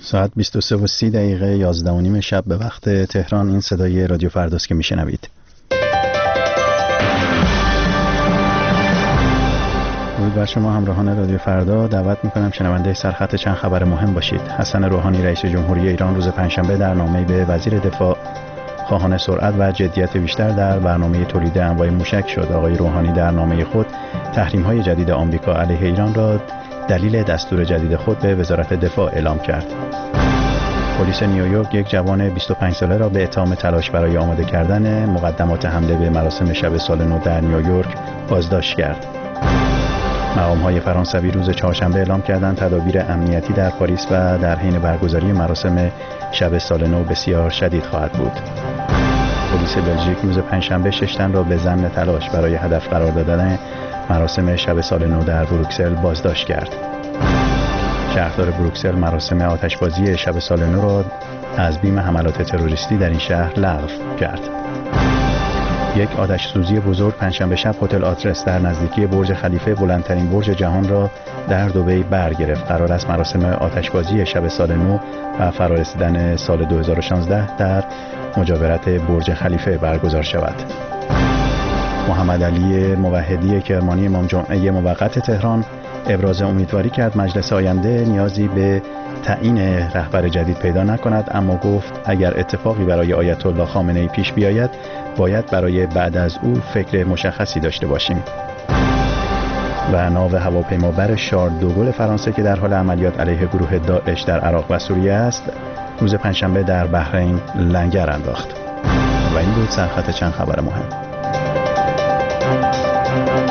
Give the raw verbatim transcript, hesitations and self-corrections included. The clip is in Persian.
ساعت بیست و سه و سی دقیقه یازده و نیم شب به وقت تهران. این صدای رادیو فرداست که میشنوید. درود بر شما همراهان رادیو فردا. دعوت میکنم شنونده سرخط چند خبر مهم باشید. حسن روحانی رئیس جمهوری ایران روز پنجشنبه در نامه‌ای به وزیر دفاع خواهان سرعت و جدیت بیشتر در برنامه تولید انواع موشک شد. آقای روحانی در نامه خود تحریم‌های جدید آمریکا علیه ایران را دلیل دستور جدید خود به وزارت دفاع اعلام کرد. پلیس نیویورک یک جوان بیست و پنج ساله را به اتهام تلاش برای آماده کردن مقدمات حمله به مراسم شب سال نو در نیویورک بازداشت کرد. مقام‌های فرانسوی روز چهارشنبه اعلام کردند تدابیر امنیتی در پاریس و در حین برگزاری مراسم شب سال نو بسیار شدید خواهد بود. پلیس بلژیک روز پنجشنبه شش تن را به ضمن تلاش برای هدف قرار دادن مراسم شب سال نو در بروکسل بازداشت کرد. شهردار بروکسل مراسم آتشبازی شب سال نو را از بیم حملات تروریستی در این شهر لغو کرد. یک آتش سوزی بزرگ پنجشنبه شب هتل آترس در نزدیکی برج خلیفه بلندترین برج جهان را در دبی برگرفت. قرار است مراسم آتشبازی شب سال نو و فرارسیدن سال دو هزار و شانزده در مجاورت برج خلیفه برگزار شود. محمد علی موحدی کرمانی امام جمعه موقت تهران ابراز امیدواری کرد مجلس آینده نیازی به تعیین رهبر جدید پیدا نکند، اما گفت اگر اتفاقی برای آیت الله خامنه‌ای پیش بیاید باید برای بعد از او فکر مشخصی داشته باشیم. و ناو هواپیمابر شارل دوگل فرانسه که در حال عملیات علیه گروه داعش در عراق و سوریه است روز پنجشنبه در بحرین لنگر انداخت. و این بود سرخط چند خبر مهم.